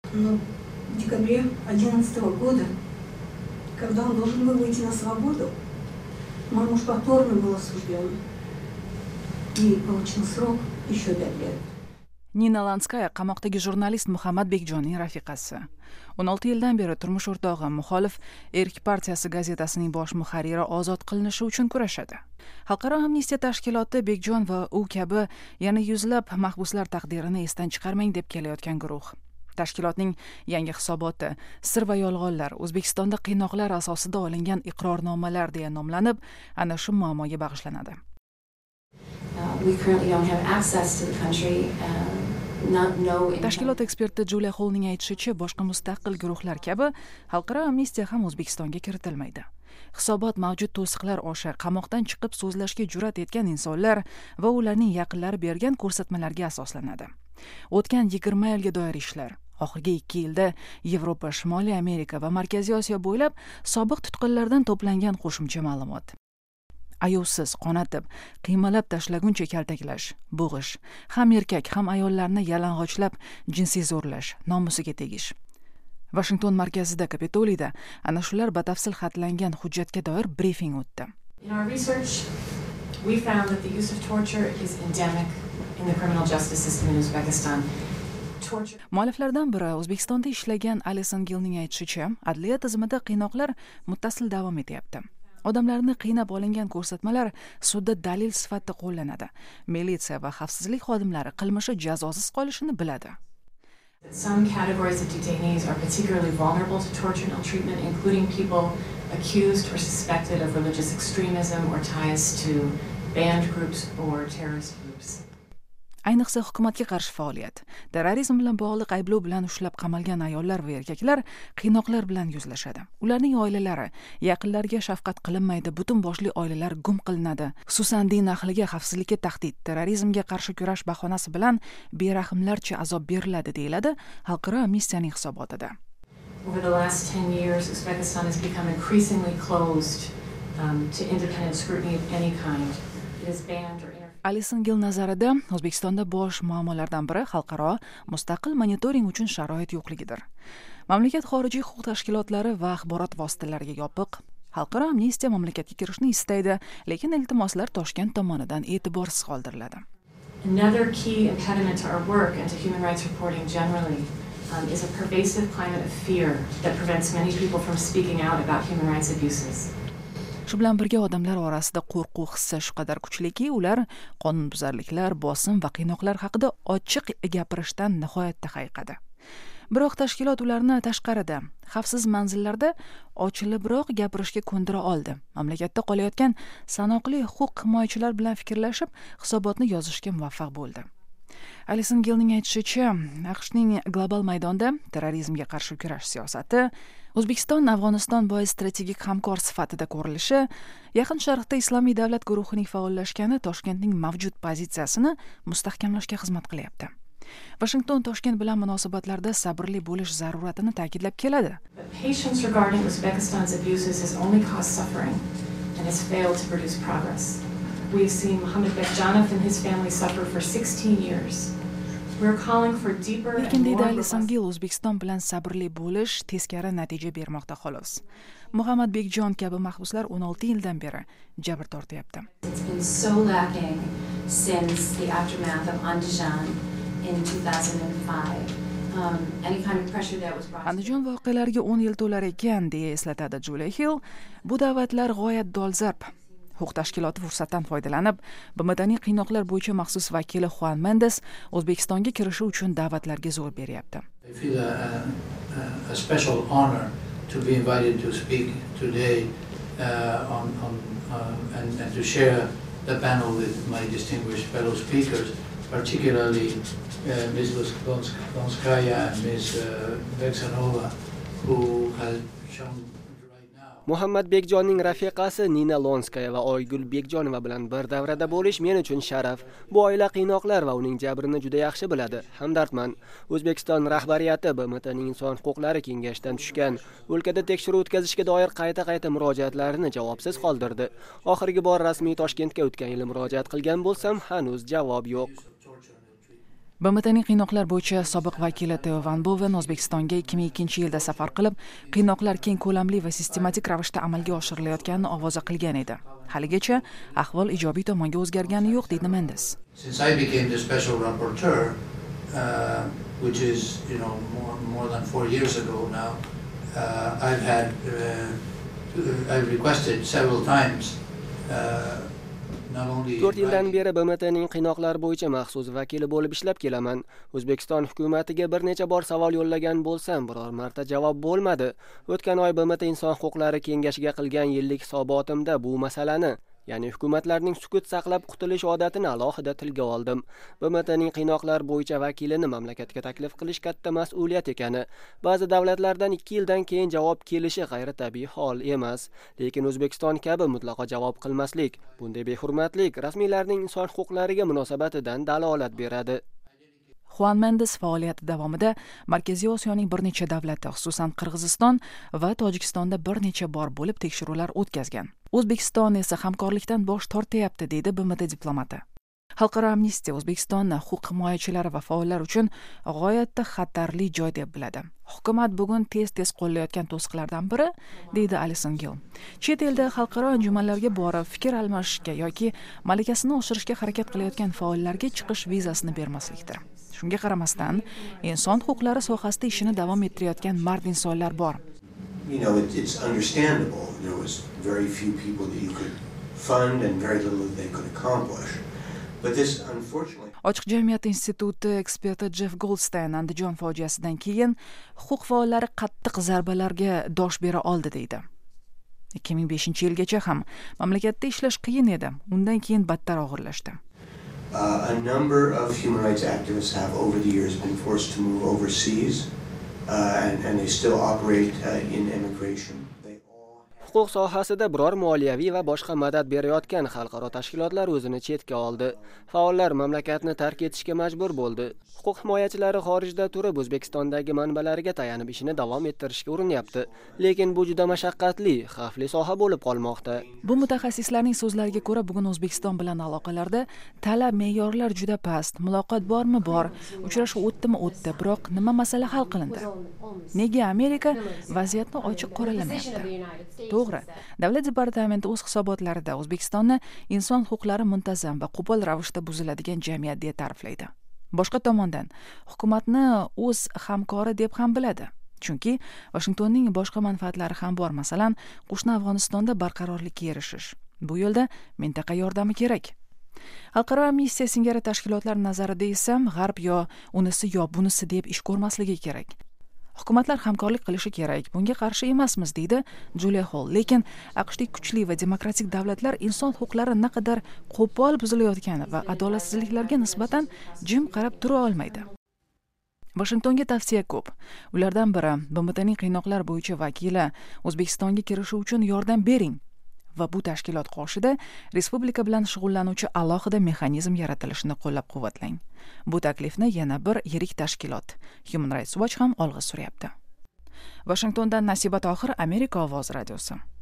Но в декабре 2011 года, когда он должен был выйти на свободу, мой муж повторно был осужден и получил срок еще 5 лет. Nina Lanskaya qamoqdagi jurnalist Muhammad Bekjonning rafiqasi. 16 yildan beri turmush o'rtog'i muxolif Erk partiyasi gazetasining bosh muharriri ozod qilinishi uchun kurashadi. Xalqaro amnistiya tashkiloti Bekjon va u kabi yana yuzlab mahbuslar taqdirini esdan chiqarmang deb kelayotgan guruh. Tashkilotning yangi hisoboti sir va yolg'onlar O'zbekistonda qiynoqlar asosida olingan iqrornomalar deya nomlanib, ana shu muammoga bag'ishlanadi. We currently don't have access to the country. Tashkilot eksperti Julia Hallning aytishicha, boshqa mustaqil guruhlar kabi xalqaro amnistiya ham O'zbekistonga kiritilmaydi. Hisobot mavjud to'siqlar osha qamoqdan chiqib so'zlashga jur'at etgan insonlar va ularning yaqinlari bergan ko'rsatmalarga asoslanadi. O'tgan 20 yilga doir ishlar, oxirgi 2 yilda Yevropa, Shimoliy Amerika va Markaziy Osiyo bo'ylab sobiq tutqunlardan to'plangan qo'shimcha ma'lumot. Ayovsiz qonatib, qiymalab tashlaguncha kaltaklash, bo'g'ish, ham erkak, ham ayollarni yalang'ochlab jinsiy zo'rlash, nomusiga tegish. Washington markazida Kapitoliyda ana shular batafsil xatlangan hujjatga doir brifing o'tdi. In our research, we found that the use of torture is endemic in the criminal justice system in Uzbekistan. Mualliflardan biri O'zbekistonda ishlagan Alison Gillning aytishicha, adliya tizimida qiynoqlar muttasil davom etyapti. Odamlarni qiynab olingan ko'rsatmalar sudda dalil sifatida qo'llanadi. Militsiya va xavfsizlik xodimlari qilmishi jazosiz qolishini biladi. Some categories of detainees are particularly vulnerable to torture and ill treatment, including people accused or suspected of religious extremism or ties to banned groups or terrorist groups. Ayniqsa hukumatga qarshi faoliyat, terrorizm bilan bog'liq ayblov bilan ushlab qamalgan ayollar va erkaklar qiynoqlar bilan yuzlashadi. Ularning oilalari, yaqinlariga shafqat qilinmaydi, butun boshli oilalar gum qilinadi. Xususan din ahliga xavfsizlikka tahdid, terrorizmga qarshi kurash bahonasi bilan berahmlarcha azob beriladi, deyiladi Xalqaro amnistiyaning hisobotida. Over the last 10 years, Uzbekistan has become increasingly closed to independent scrutiny of any kind. It is banned or Alison Gill nazarida O'zbekistonda bosh muammolardan biri xalqaro mustaqil monitoring uchun sharoit yo'qligidir. Mamlakat xorijiy huquq tashkilotlari va axborot vositalariga yopiq. Xalqaro amnistiya mamlakatga kirishni istaydi, lekin iltimoslar Toshkent tomonidan e'tiborsiz qoldiriladi. Another key impediment to our work and to human rights reporting generally is a pervasive climate of fear that prevents many people from speaking out about human rights abuses. Shu bilan birga odamlar orasida qo'rquv hissi shu qadar kuchliki, ular qonunbuzarliklar, bosim va qiynoqlar haqida ochiq gapirishdan nihoyatda hayiqadi. Biroq tashkilot ularni tashqarida, xavfsiz manzillarda ochilibroq gapirishga ko'ndira oldi. Mamlakatda qolayotgan sanoqli huquq himoyachilar bilan fikrlashib, hisobotni yozishga muvaffaq bo'ldi. Alison Gillning aytishicha, AQShning global maydonda terrorizmga qarshi kurash siyosati O'zbekiston Afg'oniston boy strategik hamkor sifatida ko'rilishi, Yaqin Sharqda Islomiy davlat guruhining faollashgani Toshkentning mavjud pozitsiyasini mustahkamlashga xizmat qilyapti. Washington Toshkent bilan munosabatlarda sabrli bo'lish zaruratini ta'kidlab keladi. Patience regarding Uzbekistan's abuses has only caused suffering and has failed to produce progress. We've seen Muhammad Bekjonov and his family suffer for 16 years. We're calling for deeper and more Alison Gill O'zbekiston bilan sabrli bo'lish teskari natija bermoqda xolos. Muhammad Bekjon kabi mahbuslar 16 yildan beri jabr tortyapti. It's been so lacking since the aftermath of Andijan in 2005. Any kind of pressure that was brought. Andijon voqealariga 10 yil to'lar ekan, deya eslatadi Julia Hill. Bu da'vatlar g'oyat dolzarb. Huquq tashkiloti fursatdan foydalanib, BMTning qiynoqlar bo'yicha maxsus vakili Juan Mendes O'zbekistonga kirishi uchun da'vatlarga zo'r beryapti. I feel a special honor to be invited to speak today and to share the panel with my distinguished fellow speakers, particularly Ms. Lonskaya and Ms. Beksanova, who has shown. Muhammad Bekjonning rafiqasi Nina Lonskaya va Oygul Bekjonova bilan bir davrada bo'lish men uchun sharaf. Bu oila qiynoqlar va uning jabrini juda yaxshi biladi. Hamdardman. O'zbekiston rahbariyati BMTning inson huquqlari kengashidan tushgan o'lkada tekshiruv o'tkazishga doir qayta murojaatlarini javobsiz qoldirdi. Oxirgi bor rasmiy Toshkentga o'tgan yil murojaat qilgan bo'lsam, hanuz javob yo'q. BMTning qiynoqlar bo'yicha sobiq vakili Theo Van Boven O'zbekistonga 2002-yilda safar qilib, qiynoqlar keng ko'lamli va sistematik ravishda amalga oshirilayotganini ovoza qilgan edi. Haligacha ahvol ijobiy tomonga o'zgargani yo'q, deydi Mendes. Since I became the special rapporteur, which is, more than 4 years ago now, I've requested several times. 4 yildan beri BMTning qiynoqlar bo'yicha maxsus vakili bo'lib ishlab kelaman. O'zbekiston hukumatiga bir necha bor savol yo'llagan bo'lsam, biror marta javob bo'lmadi. O'tgan oy BMT Inson huquqlari kengashiga qilgan yillik hisobotimda bu masalani, ya'ni hukumatlarning sukut saqlab qutulish odatini alohida tilga oldim. BMTning qiynoqlar bo'yicha vakilini mamlakatga taklif qilish katta mas'uliyat ekani, ba'zi davlatlardan 2 yildan keyin javob kelishi g'ayritabiiy hol emas, lekin O'zbekiston kabi mutlaqo javob qilmaslik, bunday behurmatlik rasmiylarning inson huquqlariga munosabatidan dalolat beradi. Juan Mendes faoliyati davomida Markaziy Osiyoning bir necha davlati, xususan Qirg'iziston va Tojikistonda bir necha bor bo'lib tekshiruvlar o'tkazgan. O'zbekiston esa hamkorlikdan bosh tortyapti, deydi BMT diplomati. Xalqaro amnistiya O'zbekistonni huquq himoyachilari va faollar uchun g'oyatda xatarli joy deb biladi. Hukumat bugun tez qo'llayotgan to'siqlardan biri, deydi Alison Gill. Chet elda xalqaro anjumanlarga borib, fikr almashishga yoki malakasini oshirishga harakat qilayotgan faollarga chiqish vizasini bermaslikdir. Shunga qaramasdan, inson huquqlari sohasida ishini davom ettirayotgan mard insonlar bor. It's understandable. There was very few people that you could fund and very little that they could accomplish. But this, unfortunately... Ochiq jamiyat instituti eksperti Jeff Goldstein Andijon fojiasidan keyin huquq faollari qattiq zarbalarga dosh bera oldi, deydi. 2005-yilgacha ham mamlakatda ishlash qiyin edi. Undan keyin battar og'irlashdi. A number of human rights activists have over the years been forced to move overseas, and they still operate in immigration. Huquq sohasida biror moliyaviy va boshqa madad berayotgan xalqaro tashkilotlar o'zini chetga oldi. Faollar mamlakatni tark etishga majbur bo'ldi. Huquq himoyachilari xorijda turib O'zbekistondagi manbalariga tayanib ishini davom ettirishga urinyapti. Lekin bu juda mashaqqatli, xavfli soha bo'lib qolmoqda. Bu mutaxassislarning so'zlariga ko'ra, bugun O'zbekiston bilan aloqalarda talab, me'yorlar juda past. Muloqot bormi? Bor. Uchrashuv o'tdimi? O'tdi. Biroq nima masala hal qilindi? Nega Amerika vaziyatni ochiq qoralamayapti? To'g'ri. Davlat departamenti o'z hisobotlarida O'zbekistonni inson huquqlari muntazam va qo'pol ravishda buziladigan jamiyat deb ta'riflaydi. Boshqa tomondan, hukumatni o'z hamkori deb ham biladi. Chunki Washingtonning boshqa manfaatlari ham bor. Masalan, qo'shni Afg'onistonda barqarorlikka erishish. Bu yo'lda mintaqa yordami kerak. Xalqaro amnistiya singari tashkilotlar nazarida esa G'arb yo unisi yo bunisi deb ish ko'rmasligi kerak. Hukumatlar hamkorlik qilishi kerak. Bunga qarshi emasmiz, deydi Julia Hall. Lekin AQShdagi kuchli va demokratik davlatlar inson huquqlari naqadar qo'pol buzilayotgani va adolatsizliklarga nisbatan jim qarab tura olmaydi. Washingtonga tavsiya ko'p. Ulardan biri BMTning qiynoqlar bo'yicha vakili O'zbekistonga kirishi uchun yordam bering va bu tashkilot qoshida respublika bilan shug'ullanuvchi alohida mexanizm yaratilishini qo'llab-quvvatlang. Bu taklifni yana bir yirik tashkilot, Human Rights Watch ham olg'a suryapti. Washingtondan Nasiba Tohir, Amerika ovozi radiosi.